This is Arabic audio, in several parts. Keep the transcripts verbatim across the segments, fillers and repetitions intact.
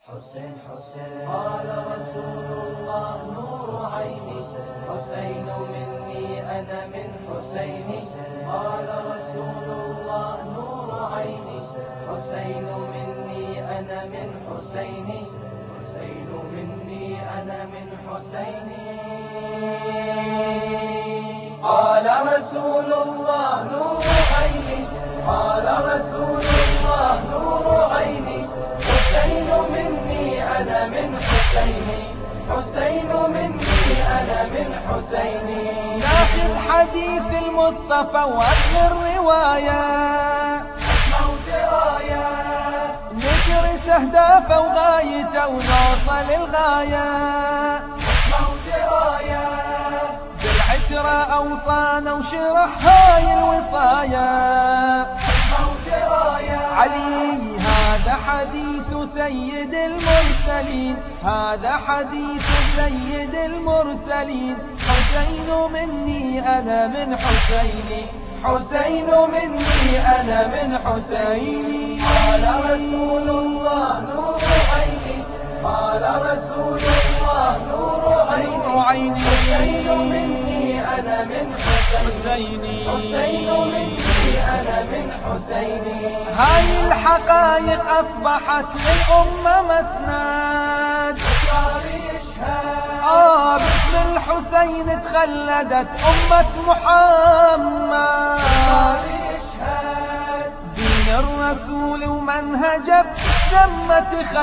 حسين حسين قال رسول الله نور عيني، حسين مني أنا من حسيني. قال رسول الله نور عيني، حسين مني أنا من حسيني. حسين مني أنا من حسيني. قال رسول الله نور عيني، قال رسول الله نور عيني. حسين مني أنا من حسيني، حسين مني أنا من حسيني. ناخذ حديث المصطفى وأخر رواية، أسمع سرايا ندرس أهدافه وغايته ونوصل الغاية. أسمع سرايا بالعترة أوصانا وشرح هاي الوصايا. أسمع سرايا علي هذا حديث سيد المرسلين، هذا حديث سيد المرسلين. حسين مني أنا من حسيني، حسين مني أنا من حسيني. قال رسول الله نور عيني، قال رسول الله نور عيني. عيني حسين مني أنا من حسيني، حسين مني أنا من حسيني. هاي الحقائق أصبحت للأمة مسند، صار يشهد آه باسم الحسين تخلدت أمة محمد. صار يشهد دين الرسول ومنهجه بدم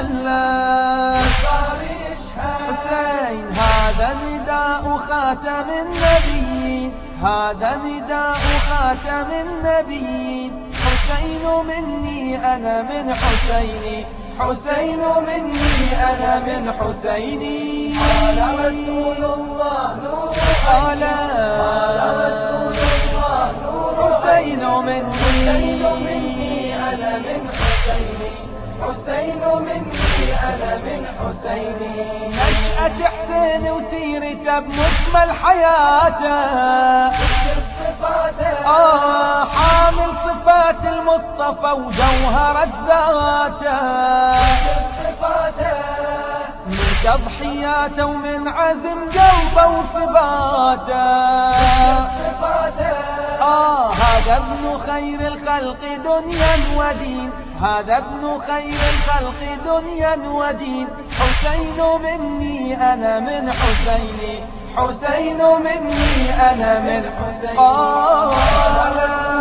تخلد. صار يشهد حسين هذا نداء خاتم النبيين، هذا نداء خاتم النبيين. حسين مني أنا من حسيني، حسين مني أنا من حسيني. قال رسول الله نور قال قال رسول الله نور حسين حسين مني مني أنا من حسيني، حسين مني أنا من حسيني. نشأة حسين وسيرته بمجمل حياته، صفاته آه حامل صفات المصطفى وجوهرة ذاته. صفاته من تضحياته ومن عزم قلبه وثباته. صفاته آه هذا ابن خير الخلق دنيا ودين، هذا ابن خير الخلق دنيا ودين. حسين مني أنا من حسيني، حسين مني أنا من حسيني. قال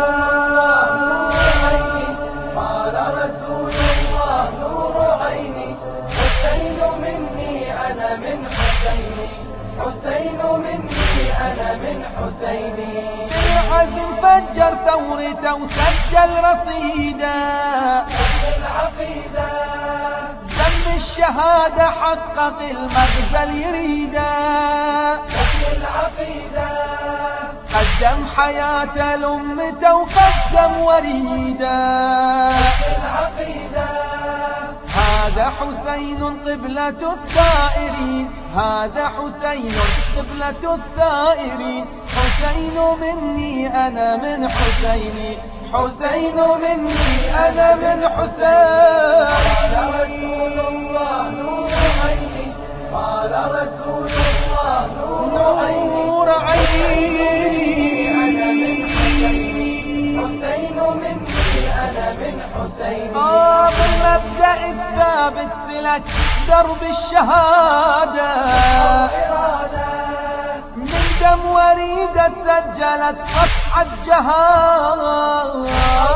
قال رسول الله نور عيني. حسين مني أنا من حسيني، حسين مني أنا من حسيني. بالعزم فجر ثورته وسجل رصيده، العقيدة دم الشهادة حقق المغزى يريده. العقيدة قدم حياته لأمته وقدم وريده. العقيدة هذا حسين قبلة الثائرين، هذا حسين قبلة الثائرين. حسين مني أنا من حسيني، حسين مني أنا من قال حسين. رسول الله نور عيني، قال رسول الله نور عيني. نور عيني أنا من حسيني، حسين مني أنا من حسيني. آه بالمبدأ الثابت سلك درب الشهادة، إرادة من دم وريدة سجلت صفحة الجهاد.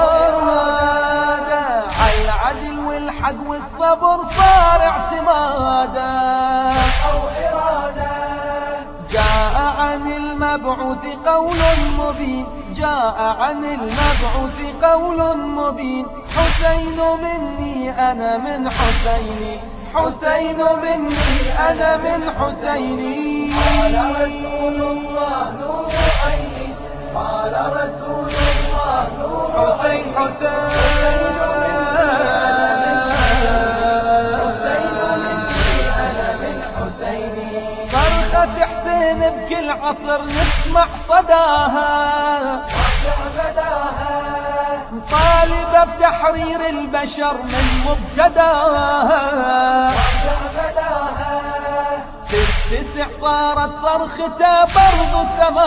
على العدل والحق والصبر صار اعتمادا. أو إرادة جاء عن المبعوث قول مبين، جاء عن المبعوث قول مبين. حسين مني أنا من حسيني، حسين مني أنا من حسيني. قال رسول الله نور عيني، قال رسول الله نور حسين عيني. حسين حسين مني أنا من حسيني. صرخة حسين بكل عصر نسمع صداها، بداها طالبة بتحرير البشر من مبتداها. تفزع صارت صرخته برضو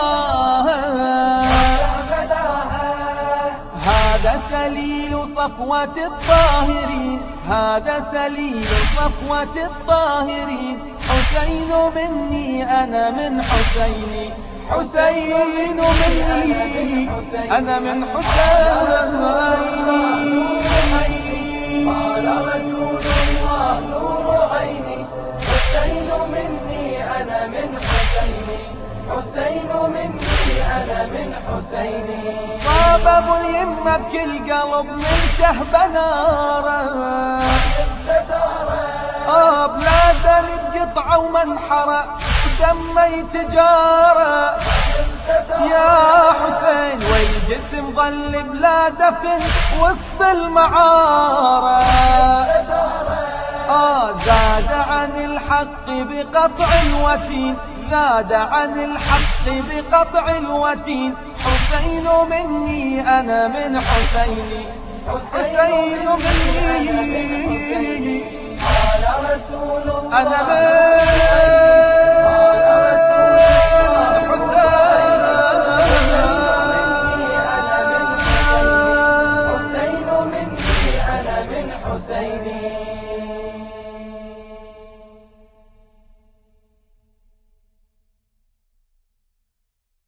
سماها. هذا سليل صفوة الطاهرين، هذا سليل صفوة الطاهرين، حسين مني أنا من حسيني، حسين مني أنا من حسيني. قال رسول الله نور عيني، حسين مني أنا من حسيني، حسين مني أنا من حسيني. صاب ابو اليمة بكل قلب من شهب ناره، آه بلاده بقطعة ومنحرة ودمي تجاره. يا حسين والجسم ظل بلا دفن وسط المعارة، آه زاد عن الحق بقطع الوتين، زاد عن الحق بقطع الوتين، حسين مني أنا من حسيني، حسين مني قال رسول الله أنا من حسين مني أنا من حسيني.